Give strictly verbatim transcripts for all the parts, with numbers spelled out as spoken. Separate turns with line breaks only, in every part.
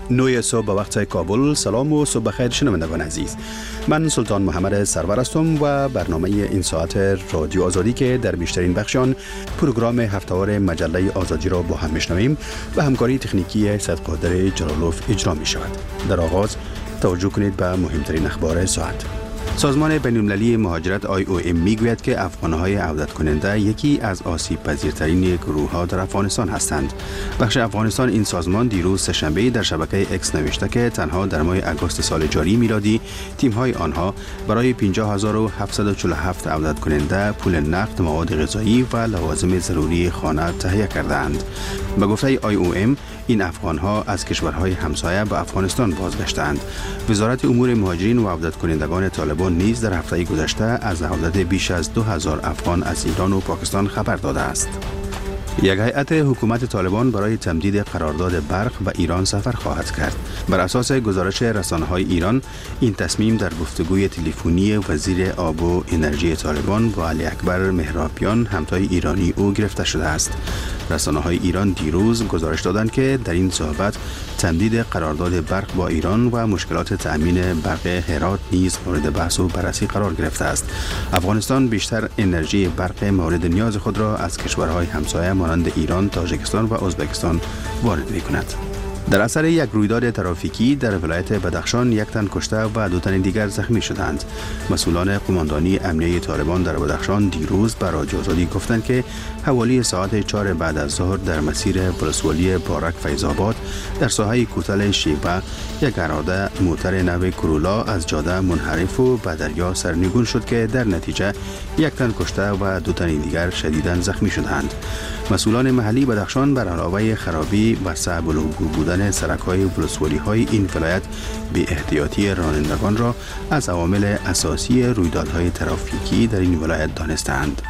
نوی صبح به وقت کابل. سلام و صبح بخیر شنوندگان عزیز. من سلطان محمد سرور هستم و برنامه این ساعت رادیو آزادی که در بیشترین بخشان پروگرام هفته‌وار مجله آزادی را با هم میشنویم و همکاری تکنیکی صدقادر جلالوف اجرا می شود. در آغاز توجه کنید به مهمترین اخبار ساعت. سازمان بین‌المللی مهاجرت آی او ام میگوید که افغان‌های عودت کننده یکی از آسیب پذیرترین گروه‌ها در افغانستان هستند. بخش افغانستان این سازمان دیروز سه‌شنبه در شبکه اکس نوشته که تنها در ماه اگست سال جاری میلادی تیم‌های آنها برای پنجاه هزار و هفتصد و چهل و هفت عودت کننده پول نقد، مواد غذایی و لوازم ضروری خانه تهیه کردند. به گفته آی او ام این افغان‌ها از کشورهای همسایه به افغانستان بازگشتند. وزارت امور مهاجرین و عودت کنندگان طالبان نیز در هفته گذشته از عودت بیش از دو هزار افغان از ایران و پاکستان خبر داده است. یک هیئت حکومت طالبان برای تمدید قرارداد برق به ایران سفر خواهد کرد. بر اساس گزارش رسانه‌های ایران، این تصمیم در گفتگوی تلفنی وزیر آب و انرژی طالبان با علی اکبر مهرابیان همتای ایرانی او گرفته شده است. رسانه‌های ایران دیروز گزارش دادند که در این صحبت تمدید قرارداد برق با ایران و مشکلات تأمین برق هرات نیز مورد بحث و بررسی قرار گرفته است. افغانستان بیشتر انرژی برق مورد نیاز خود را از کشورهای همسایه مانند ایران، تاجیکستان و ازبکستان وارد می‌کند. در اثر یک رویداد ترافیکی در ولایت بدخشان یک تن کشته و دو تن دیگر زخمی شدند. مسئولان قماندانی امنیه طالبان در بدخشان دیروز به رادیو آزادی گفتند که حوالی ساعت چهار بعد از ظهر در مسیر ولسوالی بارک فیض‌آباد در ساحه کوتل شیبه یک اراده موتر نو کرولا از جاده منحرف و به دریا سرنگون شد که در نتیجه یک تن کشته و دو تن دیگر شدیداً زخمی شدند. مسئولان محلی بدخشان بر علاوه خرابی و صعب العبور بودن سرک‌های ولسوالی‌های این ولایت بی احتیاطی رانندگان را از عوامل اساسی رویدادهای ترافیکی در این ولایت دانستند.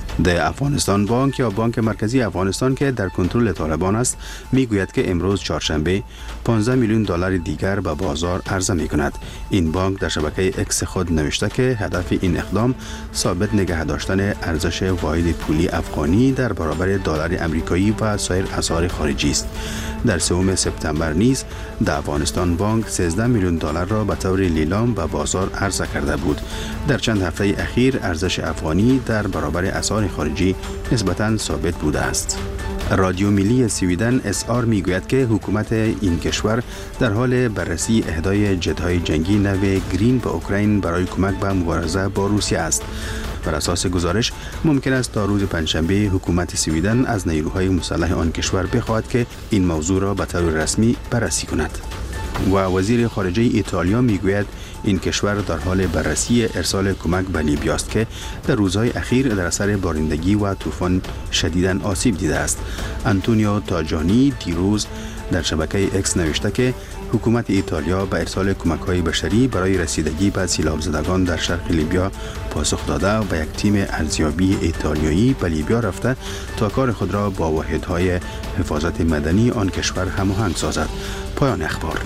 د افغانستان بانک یا بانک مرکزی افغانستان که در کنترل طالبان است میگوید که امروز چهارشنبه پانزده میلیون دلار دیگر به بازار عرضه می کند. این بانک در شبکه اکس خود نوشته که هدف این اقدام ثابت نگه داشتن ارزش واحد پولی افغانی در برابر دلار آمریکایی و سایر اسعار خارجی است. در سوم سپتامبر نیز د افغانستان بانک سیزده میلیون دلار را به طور لیلام به بازار عرضه کرده بود. در چند هفته اخیر ارزش افغانی در برابر اسعار خارجی نسبتاً ثابت بوده است. رادیو ملی سویدن اس آر میگوید که حکومت این کشور در حال بررسی اهدای جت‌های جنگی نو گرین به اوکراین برای کمک به مبارزه با روسیه است. بر اساس گزارش ممکن است تا روز پنجشنبه حکومت سویدن از نیروهای مسلح آن کشور بخواهد که این موضوع را به طور رسمی بررسی کند. و وزیر خارجه ایتالیا میگوید این کشور در حال بررسی ارسال کمک به لیبی است که در روزهای اخیر در اثر بارندگی و طوفان شدیداً آسیب دیده است. آنتونیو تاجانی دیروز در شبکه اکس نوشته که حکومت ایتالیا به ارسال کمک‌های بشری برای رسیدگی به سیلاب زدگان در شرق لیبیا پاسخ داده و یک تیم ارزیابی ایتالیایی به لیبیا رفته تا کار خود را با واحدهای حفاظت مدنی آن کشور هماهنگ سازد. پایان اخبار.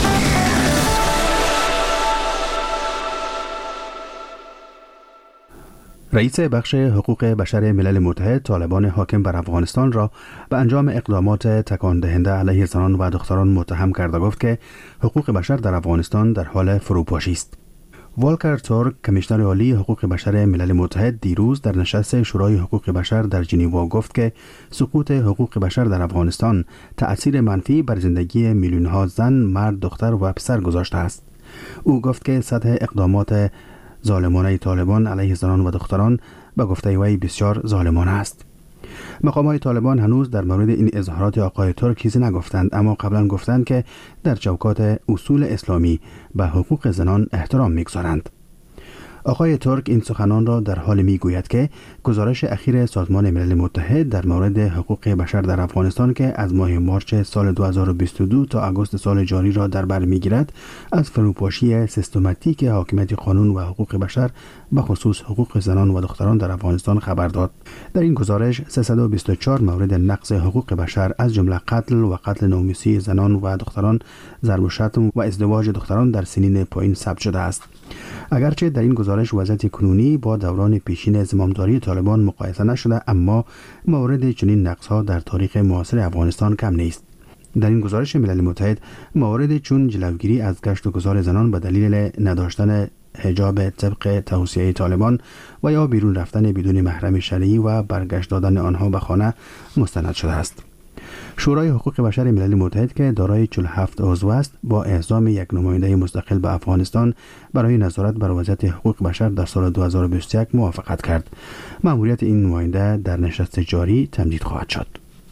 رئیس بخش حقوق بشر ملل متحد طالبان حاکم بر افغانستان را به انجام اقدامات تکان دهنده علیه زنان و دختران متهم کرده گفت که حقوق بشر در افغانستان در حال فروپاشی است. والکر تورک، کمیشنر عالی حقوق بشر ملل متحد، دیروز در نشست شورای حقوق بشر در ژنو گفت که سقوط حقوق بشر در افغانستان تأثیر منفی بر زندگی میلیون‌ها زن، مرد، دختر و پسر گذاشته است. او گفت که سطح اقدامات ظالمانه طالبان علیه زنان و دختران به گفته وی بسیار ظالمانه است. مقامات طالبان هنوز در مورد این اظهارات آقای ترک چیزی نگفتند، اما قبلا گفتند که در چوکات اصول اسلامی به حقوق زنان احترام می‌گذارند. آقای ترک این سخنان را در حال میگوید که گزارش اخیر سازمان ملل متحد در مورد حقوق بشر در افغانستان که از ماه مارچ سال دو هزار و بیست و دو تا آگوست سال جاری را در بر میگیرد از فروپاشی سیستماتیک حاکمیت قانون و حقوق بشر به خصوص حقوق زنان و دختران در افغانستان خبر داد. در این گزارش سیصد و بیست و چهار مورد نقض حقوق بشر از جمله قتل و قتل ناموسی زنان و دختران، ضرب و شتم و ازدواج دختران در سنین پایین ثبت شده است. اگرچه در این گزارش وضعیت کنونی با دوران پیشین زمامداری طالبان مقایسه نشده، اما مورد چنین نقض‌ها در تاریخ معاصر افغانستان کم نیست. در این گزارش ملل متحد موارد چون جلوگیری از گشت و گذار زنان به دلیل نداشتن حجاب طبق توصیه طالبان و یا بیرون رفتن بدون محرم شرعی و برگشت دادن آنها به خانه مستند شده است. شورای حقوق بشر ملل متحد که دارای چهل و هفت عضو است با اعزام یک نماینده مستقل به افغانستان برای نظارت بر وضعیت حقوق بشر در سال دو هزار و بیست و یک موافقت کرد. مأموریت این نماینده در نشست جاری تمدید خواهد شد.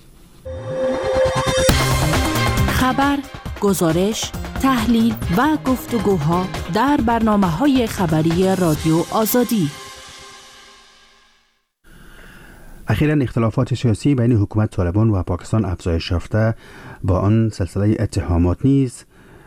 خبر، گزارش، تحلیل و گفتگوها در برنامه‌های خبری رادیو آزادی.
اخیراً اختلافات سیاسی بین حکومت طالبان و پاکستان افزایش یافته، با آن سلسله اتهامات نیز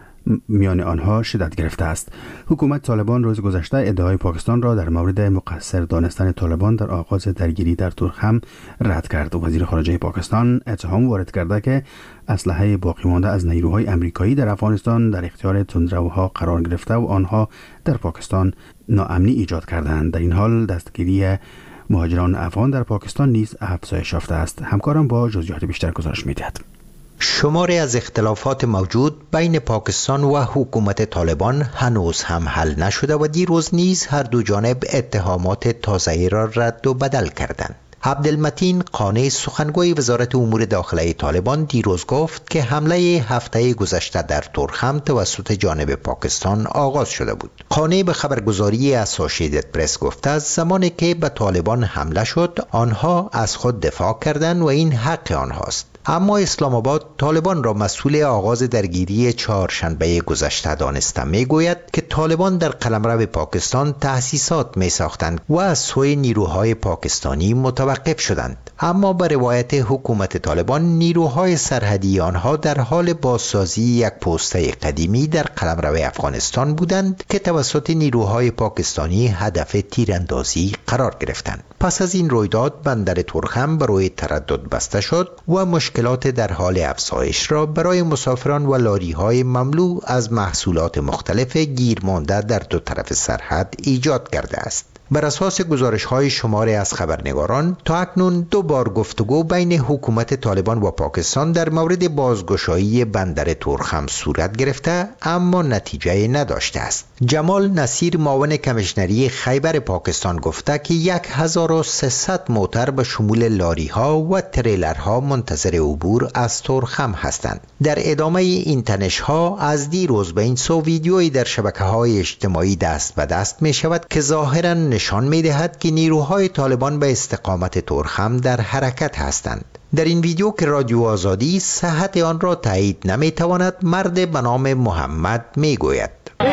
میان آنها شدت گرفته است. حکومت طالبان روز گذشته ادعای پاکستان را در مورد مقصر دانستن طالبان در آغاز درگیری در تورخم رد کرد. وزیر خارجه پاکستان اتهام وارد کرده که اسلحه باقی مانده از نیروهای امریکایی در افغانستان در اختیار تندروها قرار گرفته و آنها در پاکستان ناامنی ایجاد کردند. در این حال دستگیری مهاجران افغان در پاکستان نیز افزایش یافته است. همکارم با جزئیات بیشتر گزارش می‌دهد.
شماری از اختلافات موجود بین پاکستان و حکومت طالبان هنوز هم حل نشده و دیروز نیز هر دو جانب اتهامات تازه‌ای را رد و بدل کردند. عبدالمتین قانی سخنگوی وزارت امور داخلی طالبان دیروز گفت که حمله هفته گذشته در تورخم توسط جانب پاکستان آغاز شده بود. قانی به خبرگزاری اسوسییتد پرس گفته زمانی که به طالبان حمله شد آنها از خود دفاع کردند و این حق آنهاست. اما اسلام آباد طالبان را مسئول آغاز درگیری چهارشنبه گذشته دانسته میگوید که طالبان در قلمرو پاکستان تأسیسات می ساختند و از سوی نیروهای پاکستانی متوقف شدند. اما به روایت حکومت طالبان نیروهای سرحدی آنها در حال بازسازی یک پوسته قدیمی در قلمرو افغانستان بودند که توسط نیروهای پاکستانی هدف تیراندازی قرار گرفتند. پس از این رویداد بندر تورخم برای تردد بسته شد و مشکلات در حال افزایش را برای مسافران و لاری‌های مملو از محصولات مختلف گیر مانده در دو طرف سرحد ایجاد کرده است. بر اساس گزارش‌های شماری از خبرنگاران تا اکنون دو بار گفتگو بین حکومت طالبان و پاکستان در مورد بازگشایی بندر تورخم صورت گرفته اما نتیجه نداشته است. جمال نصیر معاون کمیشنری خیبر پاکستان گفته که هزار و سیصد موتر به شمول لاری‌ها و تریلرها منتظر عبور از تورخم هستند. در ادامه این تنش‌ها از دیروز به این سو ویدیویی در شبکه‌های اجتماعی دست به دست می‌شود که ظاهراً نشان می‌دهد که نیروهای طالبان به استقامت تورخم در حرکت هستند. در این ویدیو که رادیو آزادی صحت آن را تایید نمی‌تواند، مرد به نام محمد میگوید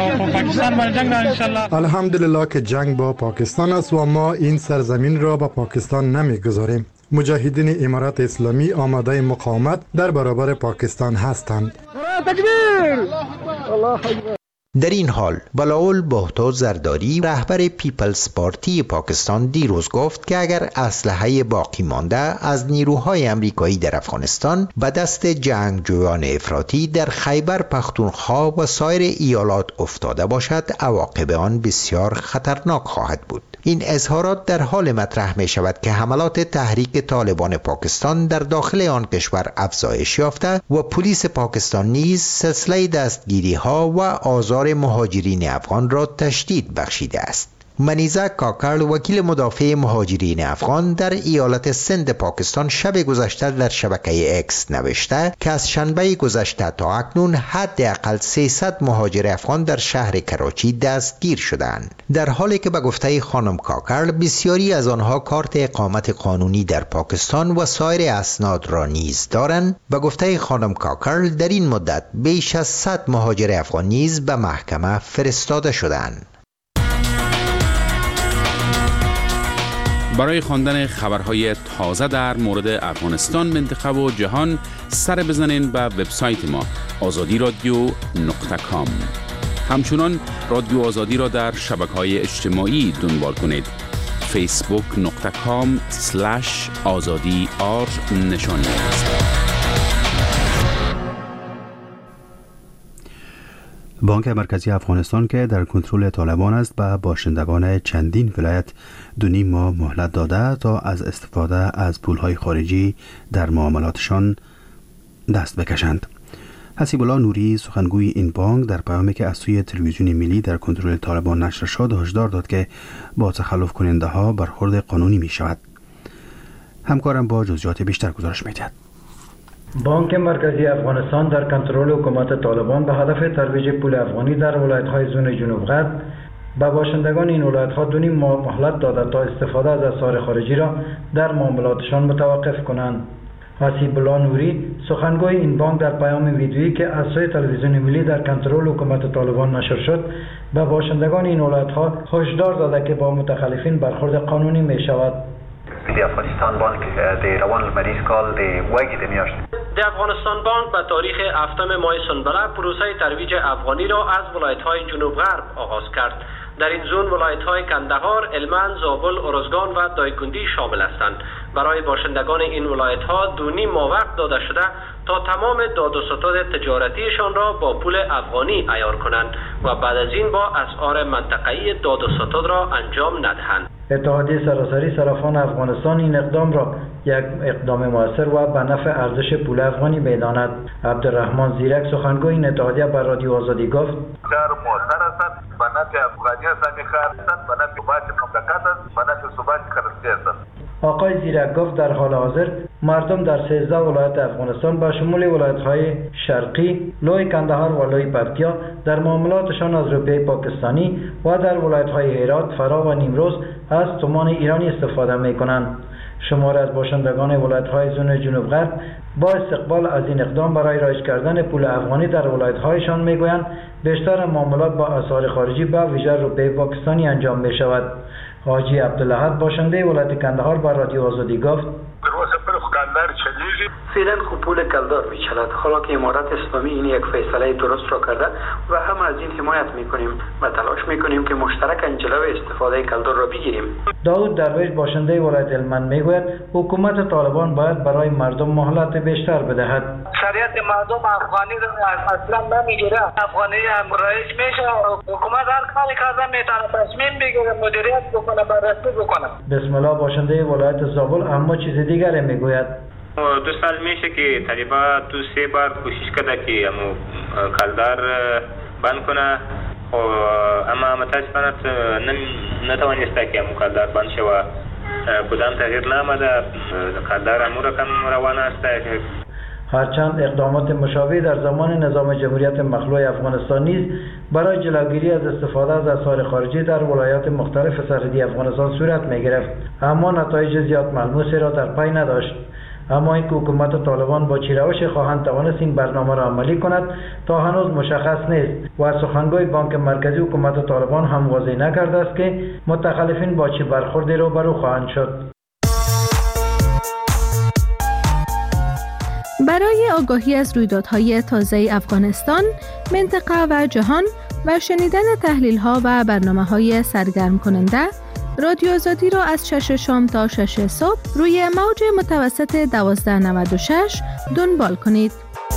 الحمدلله که جنگ با پاکستان است و ما این سرزمین را به پاکستان نمیگذاریم. مجاهدین امارات اسلامی آماده مقاومت در برابر پاکستان هستند.
در این حال بلاول بهتو زرداری رهبر پیپلز پارتی پاکستان دیروز گفت که اگر اسلحه باقی مانده از نیروهای امریکایی در افغانستان به دست جنگجویان افراطی در خیبر پختونخوا و سایر ایالات افتاده باشد عواقب آن بسیار خطرناک خواهد بود. این اظهارات در حال مطرح می شود که حملات تحریک طالبان پاکستان در داخل آن کشور افزایش یافته و پلیس پاکستان نیز سلسله دستگیری ها و آزار مهاجرین افغان را تشدید بخشیده است. منیزه کاکل وکیل مدافع مهاجرین افغان در ایالت سند پاکستان شب گذشته در شبکه اکس نوشته که از شنبه گذشته تا اکنون حداقل سیصد مهاجر افغان در شهر کراچی دستگیر شدند، در حالی که به گفته خانم کاکل بسیاری از آنها کارت اقامت قانونی در پاکستان و سایر اسناد را نیز دارند. به گفته خانم کاکل در این مدت بیش از صد مهاجر افغان نیز به محکمه فرستاده شدند.
برای خواندن خبرهای تازه در مورد افغانستان، منطقه و جهان سر بزنین به وبسایت ما آزادی رادیو نقطه کام. همچنان رادیو آزادی را در شبکه‌های اجتماعی دنبال کنید. فیسبوک نقطه کام سلش آزادی آر نشانی است.
بانک مرکزی افغانستان که در کنترل طالبان است به باشندگان چندین ولایت دو نیم ماه مهلت داده تا از استفاده از پولهای خارجی در معاملاتشان دست بکشند. حسیب الله نوری سخنگوی این بانک در پیامی که از سوی تلویزیون ملی در کنترل طالبان نشر شد هشدار داد که با تخلف کننده ها برخورد قانونی می شود. همکارم با جزئیات بیشتر گزارش می‌دهد.
بانک مرکزی افغانستان در کنترل حکومت طالبان به هدف ترویج پول افغانی در ولایت‌های زون جنوب غرب به باشندگان این ولایت‌ها دو نیم ماه مهلت داده تا استفاده از اسعار خارجی را در معاملاتشان متوقف کنند. حسیب الله نوری سخنگوی این بانک در پیام ویدیویی که از سوی تلویزیون ملی در کنترل حکومت طالبان نشر شد به باشندگان این ولایت‌ها هشدار داده که با متخلفین برخورد قانونی می‌شود.
د افغانستان بانک د روان المریض کال د وګي د میاشت
د افغانستان بانک به تاریخ هفتم ماه سنبله پروسه ترویج افغانی را از ولایت‌های جنوب غرب آغاز کرد. در این زون ولایت‌های کندهار، هلمند، زابل، ارزگان و دایکندی شامل هستند. برای باشندگان این ولایت‌ها دو نیم ماه وقت داده شده تا تمام داد و ستد تجارتیشان را با پول افغانی عیار کنند و بعد از این با اسعار منطقه‌ای داد و ستد را انجام ندهند.
اتحادیه سراسری صرافان افغانستان این اقدام را یک اقدام موثر و به نفع ارزش پول افغانی می‌داند. عبدالرحمن زیرک سخنگوی این اتحادیه بر رادیو آزادی گفت:
کار موثر است به نفع افغانستان می‌خواهد به نفع ثبات مملکت است به نفع ثبات کرنسی است.
آقای زیرک گفت در حال حاضر مردم در سیزده ولایت افغانستان به شمول ولایت‌های شرقی، لوی کندهار و لوی پکتیا در معاملاتشان از روپیه پاکستانی و در ولایت‌های هرات، فرا و نیمروز از تومان ایرانی استفاده می‌کنند. شمار از باشندگان ولایت‌های زون جنوب غرب با استقبال از این اقدام برای رایج کردن پول افغانی در ولایت‌هایشان می‌گویند بیشتر معاملات با اسعار خارجی به ویژه روپیه پاکستانی انجام می‌شود. حاجی عبدالأحد باشنده ولایت کندهار بر رادیو آزادی گفت:
فعلا خوب پول کلدار میچلد، حالا که امارت اسلامی این یک فیصله درست را کرده و هم از این حمایت میکنیم و تلاش میکنیم که مشترکاً جلوی استفاده کلدار را بگیریم.
داود درویش باشنده ولایت هلمند میگوید حکومت طالبان باید برای مردم مهلت بیشتر بدهد.
شریعت مردم افغانی را اصلا نمیگیره، افغانی هم رایج میشه، حکومت هر کاری کرده میتونه تصمیم بگیره، مدیریت بکنه، بررسی بکنه.
بسم الله باشنده ولایت زابل اما چیز دیگری میگوید:
دو سال میشه که طالبان تو سه بار کوشش کرده که امو کلدار بند کنه اما متاسفانه نتوانسته که امو کلدار بند شوه. کدام تغییر نامده، کلدار امو رقم روان است.
هرچند اقدامات مشابه در زمان نظام جمهوریت مخلوع افغانستان نیز برای جلوگیری از استفاده از اسعار خارجی در ولایات مختلف سرحدی افغانستان صورت می‌گرفت، اما نتایج زیاد ملموسی را در پی نداشت. اما این که حکومت طالبان با چه روشی خواهند توانست این برنامه را عملی کند تا هنوز مشخص نیست و سخنگوی بانک مرکزی حکومت طالبان هم واضح نکرده است که متخلفین با چه برخوردی روبرو خواهند شد.
برای آگاهی از رویدادهای تازه افغانستان، منطقه و جهان و شنیدن تحلیل‌ها و برنامه‌های سرگرم کننده، رادیو آزادی را از شش شام تا شش صبح روی موج متوسط دوازده نود و شش دنبال کنید.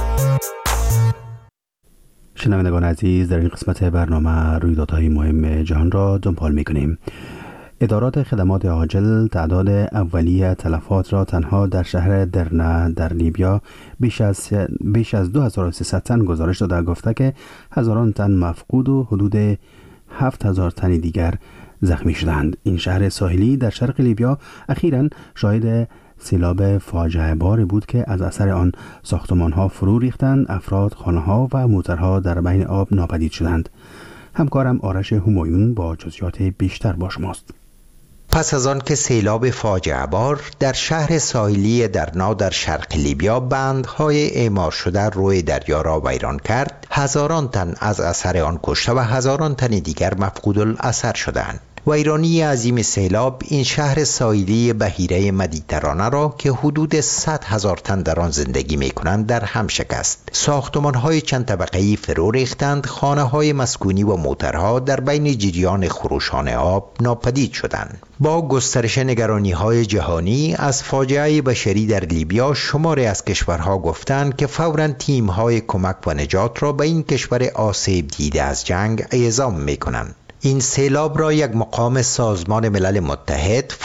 شنوندگان عزیز، در این قسمت برنامه رویدادهای مهم جهان را دنبال می‌کنیم. ادارات خدمات عاجل تعداد اولیه تلفات را تنها در شهر درنا در لیبیا بیش از بیش از دو هزار و سیصد تن گزارش داده، گفته که هزاران تن مفقود و حدود هفت هزار تن دیگر زخمی شدند. این شهر ساحلی در شرق لیبیا اخیراً شاهد سیلاب فاجعه باری بود که از اثر آن ساختمان‌ها فرو ریختند، افراد، خانه‌ها و موترها در بین آب ناپدید شدند. همکارم آرش همایون با جزئیات بیشتر با شماست.
پس از آن که سیلاب فاجعه بار در شهر ساحلی درنا در شرق لیبیا بندهای اعمار شده روی دریا را ویران کرد، هزاران تن از اثر آن کشته و هزاران تن دیگر مفقود الاثر شدند. ویرانی عظیم سیلاب این شهر ساحلی بحیره مدیترانه را که حدود صد هزار تن در آن زندگی می کنند در هم شکست. ساختمان‌های چند طبقه‌ای فرو ریختند، خانه‌های مسکونی و موترها در بین جریان خروشان آب ناپدید شدند. با گسترش نگرانی‌های جهانی از فاجعه بشری در لیبیا، شماری از کشورها گفتند که فوراً تیم‌های کمک و نجات را به این کشور آسیب دیده از جنگ اعزام می‌کنند. این سیلاب را یک مقام سازمان ملل متحد